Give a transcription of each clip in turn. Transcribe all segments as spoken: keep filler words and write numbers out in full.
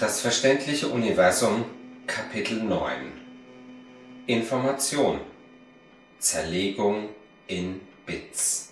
Das verständliche Universum, Kapitel neun. Information. Zerlegung in Bits.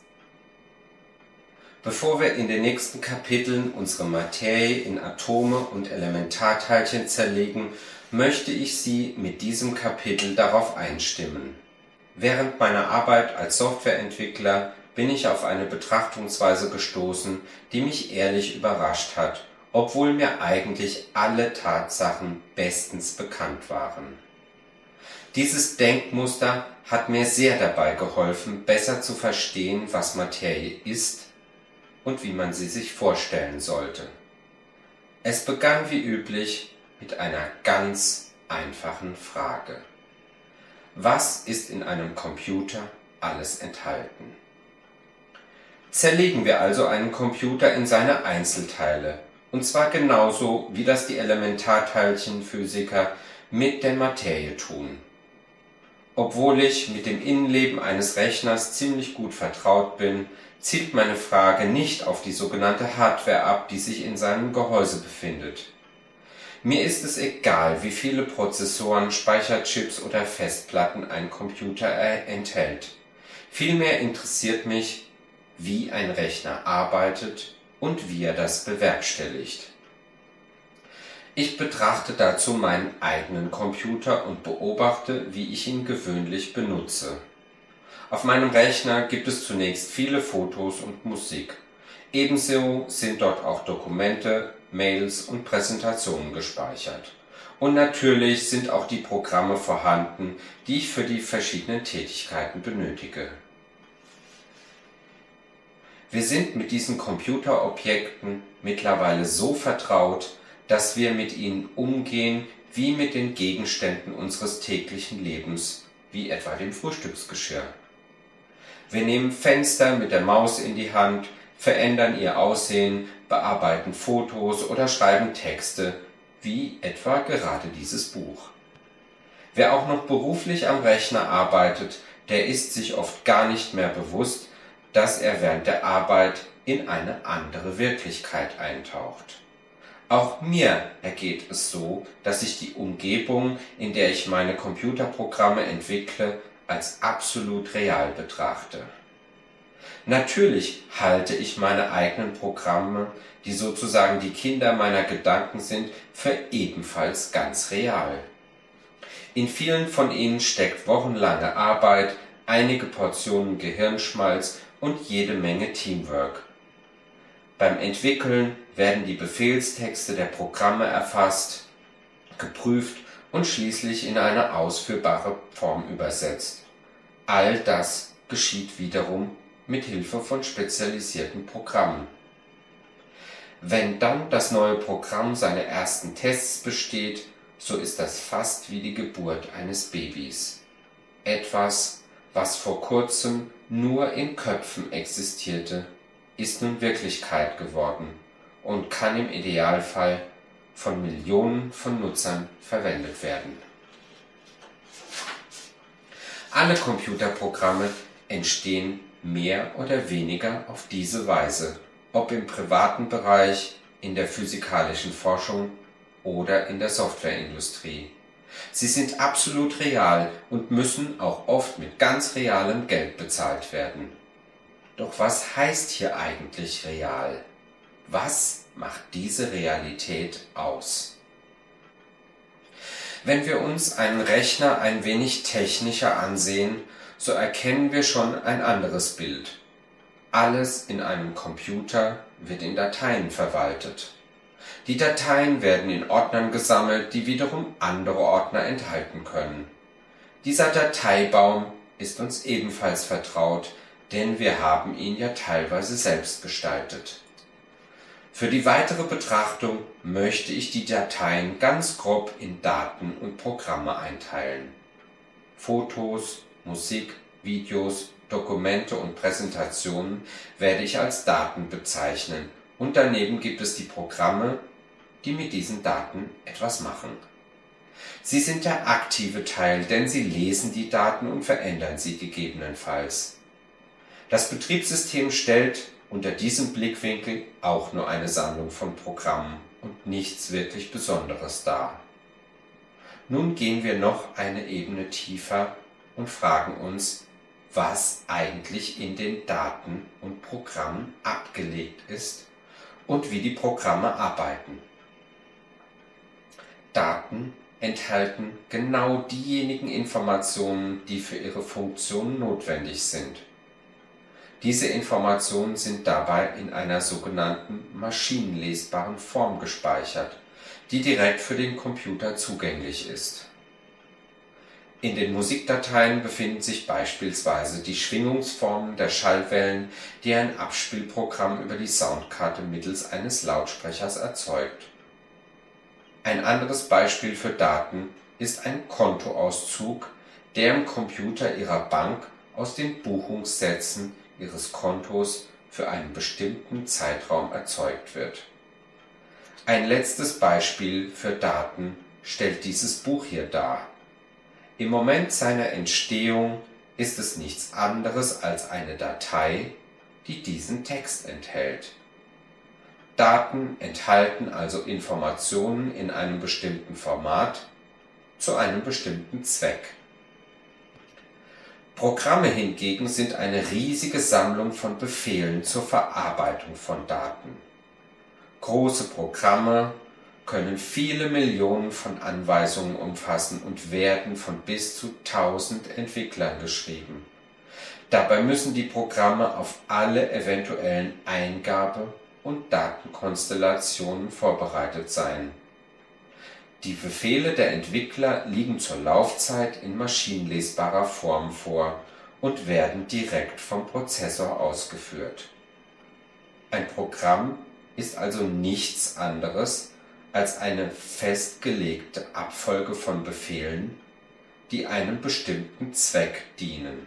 Bevor wir in den nächsten Kapiteln unsere Materie in Atome und Elementarteilchen zerlegen, möchte ich Sie mit diesem Kapitel darauf einstimmen. Während meiner Arbeit als Softwareentwickler bin ich auf eine Betrachtungsweise gestoßen, die mich ehrlich überrascht hat, obwohl mir eigentlich alle Tatsachen bestens bekannt waren. Dieses Denkmuster hat mir sehr dabei geholfen, besser zu verstehen, was Materie ist und wie man sie sich vorstellen sollte. Es begann wie üblich mit einer ganz einfachen Frage. Was ist in einem Computer alles enthalten? Zerlegen wir also einen Computer in seine Einzelteile, und zwar genauso, wie das die Elementarteilchenphysiker mit der Materie tun. Obwohl ich mit dem Innenleben eines Rechners ziemlich gut vertraut bin, zielt meine Frage nicht auf die sogenannte Hardware ab, die sich in seinem Gehäuse befindet. Mir ist es egal, wie viele Prozessoren, Speicherchips oder Festplatten ein Computer enthält. Vielmehr interessiert mich, wie ein Rechner arbeitet und wie er das bewerkstelligt. Ich betrachte dazu meinen eigenen Computer und beobachte, wie ich ihn gewöhnlich benutze. Auf meinem Rechner gibt es zunächst viele Fotos und Musik. Ebenso sind dort auch Dokumente, Mails und Präsentationen gespeichert. Und natürlich sind auch die Programme vorhanden, die ich für die verschiedenen Tätigkeiten benötige. Wir sind mit diesen Computerobjekten mittlerweile so vertraut, dass wir mit ihnen umgehen wie mit den Gegenständen unseres täglichen Lebens, wie etwa dem Frühstücksgeschirr. Wir nehmen Fenster mit der Maus in die Hand, verändern ihr Aussehen, bearbeiten Fotos oder schreiben Texte, wie etwa gerade dieses Buch. Wer auch noch beruflich am Rechner arbeitet, der ist sich oft gar nicht mehr bewusst, dass er während der Arbeit in eine andere Wirklichkeit eintaucht. Auch mir ergeht es so, dass ich die Umgebung, in der ich meine Computerprogramme entwickle, als absolut real betrachte. Natürlich halte ich meine eigenen Programme, die sozusagen die Kinder meiner Gedanken sind, für ebenfalls ganz real. In vielen von ihnen steckt wochenlange Arbeit, einige Portionen Gehirnschmalz und jede Menge Teamwork. Beim Entwickeln werden die Befehlstexte der Programme erfasst, geprüft und schließlich in eine ausführbare Form übersetzt. All das geschieht wiederum mit Hilfe von spezialisierten Programmen. Wenn dann das neue Programm seine ersten Tests besteht, so ist das fast wie die Geburt eines Babys. Etwas, was vor kurzem nur in Köpfen existierte, ist nun Wirklichkeit geworden und kann im Idealfall von Millionen von Nutzern verwendet werden. Alle Computerprogramme entstehen mehr oder weniger auf diese Weise, ob im privaten Bereich, in der physikalischen Forschung oder in der Softwareindustrie. Sie sind absolut real und müssen auch oft mit ganz realem Geld bezahlt werden. Doch was heißt hier eigentlich real? Was macht diese Realität aus? Wenn wir uns einen Rechner ein wenig technischer ansehen, so erkennen wir schon ein anderes Bild. Alles in einem Computer wird in Dateien verwaltet. Die Dateien werden in Ordnern gesammelt, die wiederum andere Ordner enthalten können. Dieser Dateibaum ist uns ebenfalls vertraut, denn wir haben ihn ja teilweise selbst gestaltet. Für die weitere Betrachtung möchte ich die Dateien ganz grob in Daten und Programme einteilen. Fotos, Musik, Videos, Dokumente und Präsentationen werde ich als Daten bezeichnen und daneben gibt es die Programme, die mit diesen Daten etwas machen. Sie sind der aktive Teil, denn sie lesen die Daten und verändern sie gegebenenfalls. Das Betriebssystem stellt unter diesem Blickwinkel auch nur eine Sammlung von Programmen und nichts wirklich Besonderes dar. Nun gehen wir noch eine Ebene tiefer und fragen uns, was eigentlich in den Daten und Programmen abgelegt ist und wie die Programme arbeiten. Daten enthalten genau diejenigen Informationen, die für ihre Funktion notwendig sind. Diese Informationen sind dabei in einer sogenannten maschinenlesbaren Form gespeichert, die direkt für den Computer zugänglich ist. In den Musikdateien befinden sich beispielsweise die Schwingungsformen der Schallwellen, die ein Abspielprogramm über die Soundkarte mittels eines Lautsprechers erzeugt. Ein anderes Beispiel für Daten ist ein Kontoauszug, der im Computer Ihrer Bank aus den Buchungssätzen Ihres Kontos für einen bestimmten Zeitraum erzeugt wird. Ein letztes Beispiel für Daten stellt dieses Buch hier dar. Im Moment seiner Entstehung ist es nichts anderes als eine Datei, die diesen Text enthält. Daten enthalten also Informationen in einem bestimmten Format zu einem bestimmten Zweck. Programme hingegen sind eine riesige Sammlung von Befehlen zur Verarbeitung von Daten. Große Programme können viele Millionen von Anweisungen umfassen und werden von bis zu tausend Entwicklern geschrieben. Dabei müssen die Programme auf alle eventuellen Eingabe- und Datenkonstellationen vorbereitet sein. Die Befehle der Entwickler liegen zur Laufzeit in maschinenlesbarer Form vor und werden direkt vom Prozessor ausgeführt. Ein Programm ist also nichts anderes als eine festgelegte Abfolge von Befehlen, die einem bestimmten Zweck dienen.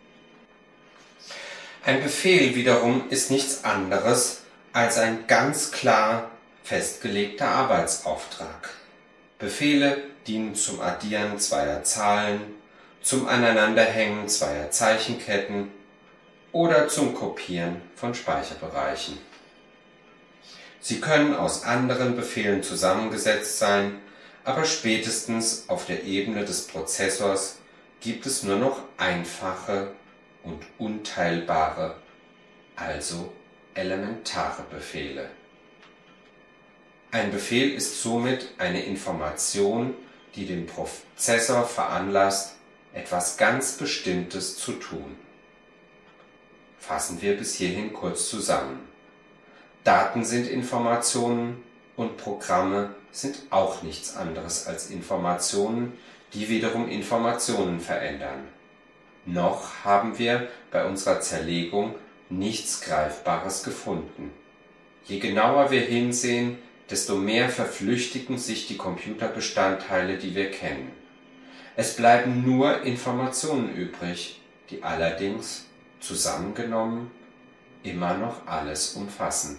Ein Befehl wiederum ist nichts anderes als ein ganz klar festgelegter Arbeitsauftrag. Befehle dienen zum Addieren zweier Zahlen, zum Aneinanderhängen zweier Zeichenketten oder zum Kopieren von Speicherbereichen. Sie können aus anderen Befehlen zusammengesetzt sein, aber spätestens auf der Ebene des Prozessors gibt es nur noch einfache und unteilbare, also elementare Befehle. Ein Befehl ist somit eine Information, die den Prozessor veranlasst, etwas ganz Bestimmtes zu tun. Fassen wir bis hierhin kurz zusammen. Daten sind Informationen und Programme sind auch nichts anderes als Informationen, die wiederum Informationen verändern. Noch haben wir bei unserer Zerlegung nichts Greifbares gefunden. Je genauer wir hinsehen, desto mehr verflüchtigen sich die Computerbestandteile, die wir kennen. Es bleiben nur Informationen übrig, die allerdings zusammengenommen immer noch alles umfassen.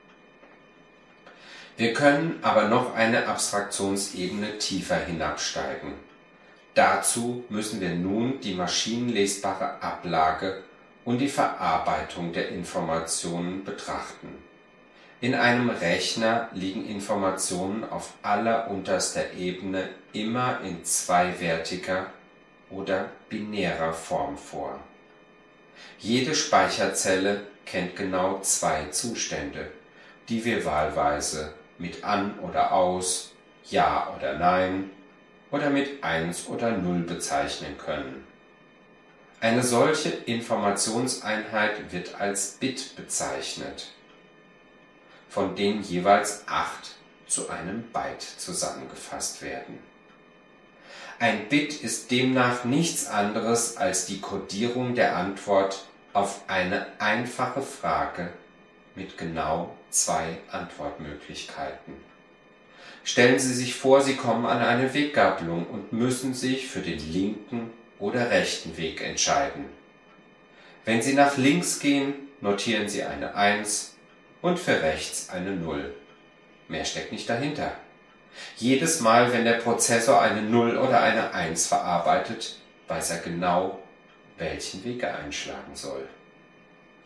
Wir können aber noch eine Abstraktionsebene tiefer hinabsteigen. Dazu müssen wir nun die maschinenlesbare Ablage und die Verarbeitung der Informationen betrachten. In einem Rechner liegen Informationen auf allerunterster Ebene immer in zweiwertiger oder binärer Form vor. Jede Speicherzelle kennt genau zwei Zustände, die wir wahlweise mit An oder Aus, Ja oder Nein oder mit eins oder null bezeichnen können. Eine solche Informationseinheit wird als Bit bezeichnet, von denen jeweils acht zu einem Byte zusammengefasst werden. Ein Bit ist demnach nichts anderes als die Kodierung der Antwort auf eine einfache Frage mit genau zwei Antwortmöglichkeiten. Stellen Sie sich vor, Sie kommen an eine Weggabelung und müssen sich für den linken oder rechten Weg entscheiden. Wenn Sie nach links gehen, notieren Sie eine eins und für rechts eine null. Mehr steckt nicht dahinter. Jedes Mal, wenn der Prozessor eine null oder eine eins verarbeitet, weiß er genau, welchen Weg er einschlagen soll.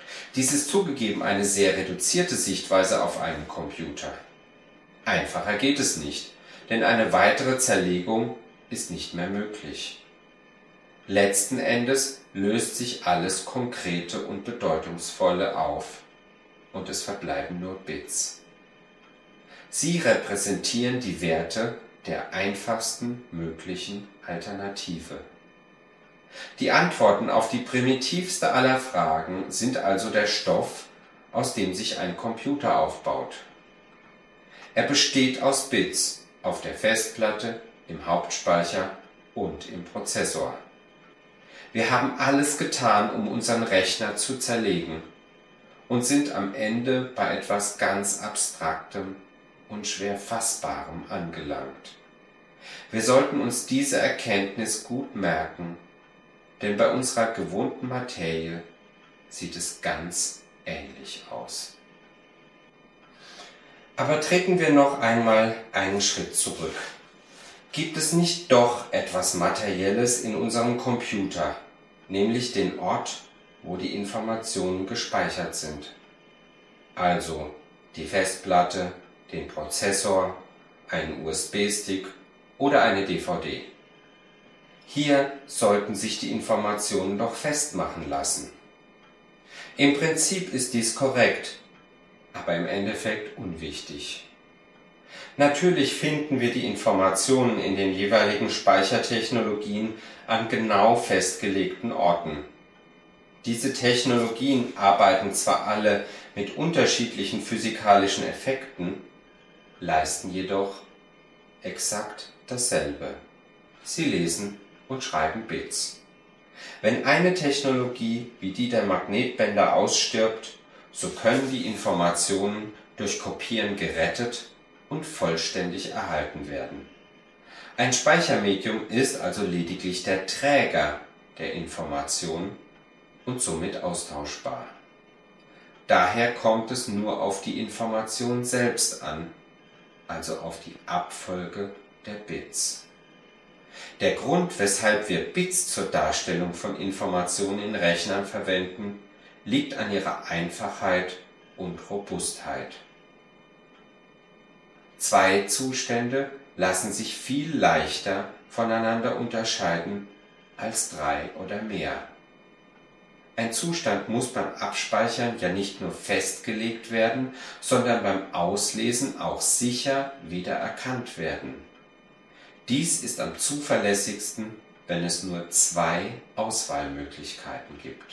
Dies ist zugegeben eine sehr reduzierte Sichtweise auf einen Computer. Einfacher geht es nicht, denn eine weitere Zerlegung ist nicht mehr möglich. Letzten Endes löst sich alles Konkrete und Bedeutungsvolle auf und es verbleiben nur Bits. Sie repräsentieren die Werte der einfachsten möglichen Alternative. Die Antworten auf die primitivste aller Fragen sind also der Stoff, aus dem sich ein Computer aufbaut. Er besteht aus Bits auf der Festplatte, im Hauptspeicher und im Prozessor. Wir haben alles getan, um unseren Rechner zu zerlegen und sind am Ende bei etwas ganz Abstraktem und schwer Fassbarem angelangt. Wir sollten uns diese Erkenntnis gut merken, denn bei unserer gewohnten Materie sieht es ganz ähnlich aus. Aber treten wir noch einmal einen Schritt zurück. Gibt es nicht doch etwas Materielles in unserem Computer, nämlich den Ort, wo die Informationen gespeichert sind? Also die Festplatte, den Prozessor, einen U S B-Stick oder eine D V D. Hier sollten sich die Informationen doch festmachen lassen. Im Prinzip ist dies korrekt, aber im Endeffekt unwichtig. Natürlich finden wir die Informationen in den jeweiligen Speichertechnologien an genau festgelegten Orten. Diese Technologien arbeiten zwar alle mit unterschiedlichen physikalischen Effekten, leisten jedoch exakt dasselbe. Sie lesen und schreiben Bits. Wenn eine Technologie wie die der Magnetbänder ausstirbt, so können die Informationen durch Kopieren gerettet und vollständig erhalten werden. Ein Speichermedium ist also lediglich der Träger der Information und somit austauschbar. Daher kommt es nur auf die Information selbst an, also auf die Abfolge der Bits. Der Grund, weshalb wir Bits zur Darstellung von Informationen in Rechnern verwenden, liegt an ihrer Einfachheit und Robustheit. Zwei Zustände lassen sich viel leichter voneinander unterscheiden als drei oder mehr. Ein Zustand muss beim Abspeichern ja nicht nur festgelegt werden, sondern beim Auslesen auch sicher wieder erkannt werden. Dies ist am zuverlässigsten, wenn es nur zwei Auswahlmöglichkeiten gibt.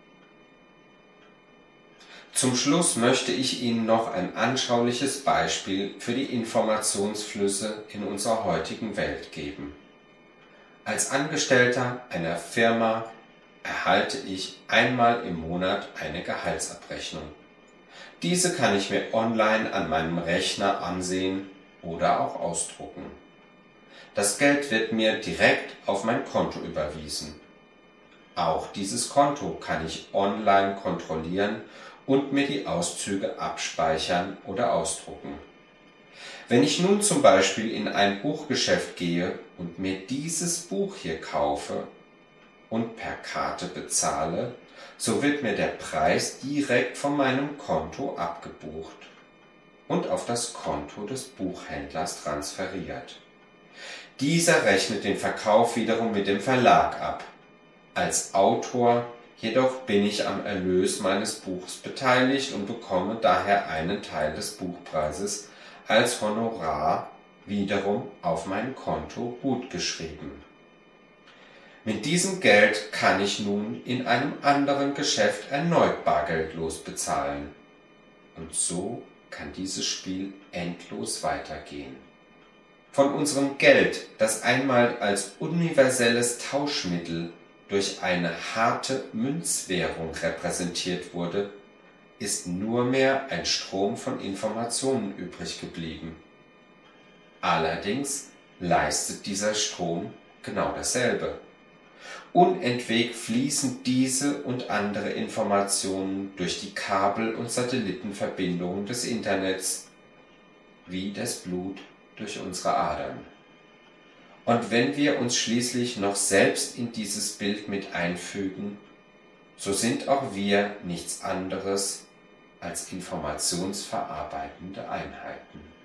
Zum Schluss möchte ich Ihnen noch ein anschauliches Beispiel für die Informationsflüsse in unserer heutigen Welt geben. Als Angestellter einer Firma erhalte ich einmal im Monat eine Gehaltsabrechnung. Diese kann ich mir online an meinem Rechner ansehen oder auch ausdrucken. Das Geld wird mir direkt auf mein Konto überwiesen. Auch dieses Konto kann ich online kontrollieren und mir die Auszüge abspeichern oder ausdrucken. Wenn ich nun zum Beispiel in ein Buchgeschäft gehe und mir dieses Buch hier kaufe und per Karte bezahle, so wird mir der Preis direkt von meinem Konto abgebucht und auf das Konto des Buchhändlers transferiert. Dieser rechnet den Verkauf wiederum mit dem Verlag ab. Als Autor jedoch bin ich am Erlös meines Buchs beteiligt und bekomme daher einen Teil des Buchpreises als Honorar wiederum auf mein Konto gutgeschrieben. Mit diesem Geld kann ich nun in einem anderen Geschäft erneut bargeldlos bezahlen. Und so kann dieses Spiel endlos weitergehen. Von unserem Geld, das einmal als universelles Tauschmittel durch eine harte Münzwährung repräsentiert wurde, ist nur mehr ein Strom von Informationen übrig geblieben. Allerdings leistet dieser Strom genau dasselbe. Unentwegt fließen diese und andere Informationen durch die Kabel- und Satellitenverbindungen des Internets, wie das Blut durch unsere Adern. Und wenn wir uns schließlich noch selbst in dieses Bild mit einfügen, so sind auch wir nichts anderes als informationsverarbeitende Einheiten.